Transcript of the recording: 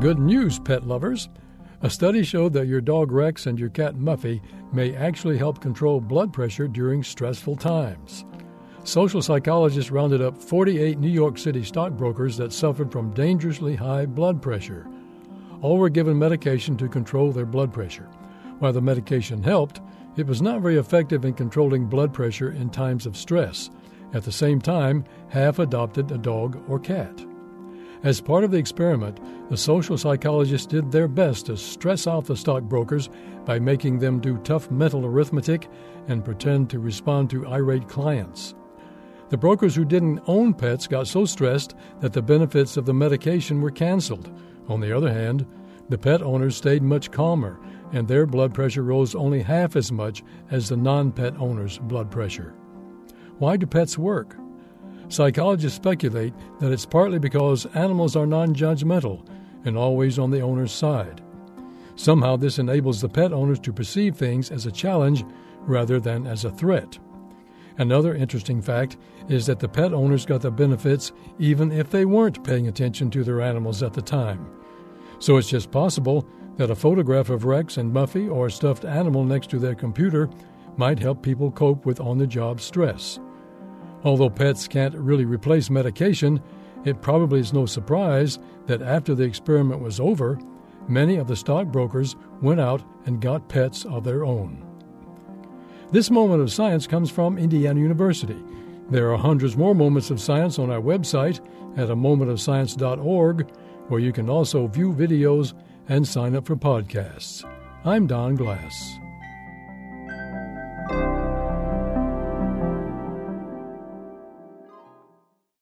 Good news, pet lovers. A study showed that your dog Rex and your cat Muffy may actually help control blood pressure during stressful times. Social psychologists rounded up 48 New York City stockbrokers that suffered from dangerously high blood pressure. All were given medication to control their blood pressure. While the medication helped, it was not very effective in controlling blood pressure in times of stress. At the same time, half adopted a dog or cat. As part of the experiment, the social psychologists did their best to stress out the stockbrokers by making them do tough mental arithmetic and pretend to respond to irate clients. The brokers who didn't own pets got so stressed that the benefits of the medication were canceled. On the other hand, the pet owners stayed much calmer, and their blood pressure rose only half as much as the non-pet owners' blood pressure. Why do pets work? Psychologists speculate that it's partly because animals are non-judgmental and always on the owner's side. Somehow this enables the pet owners to perceive things as a challenge rather than as a threat. Another interesting fact is that the pet owners got the benefits even if they weren't paying attention to their animals at the time. So it's just possible that a photograph of Rex and Muffy or a stuffed animal next to their computer might help people cope with on-the-job stress. Although pets can't really replace medication, it probably is no surprise that after the experiment was over, many of the stockbrokers went out and got pets of their own. This moment of science comes from Indiana University. There are hundreds more moments of science on our website at amomentofscience.org, where you can also view videos and sign up for podcasts. I'm Don Glass.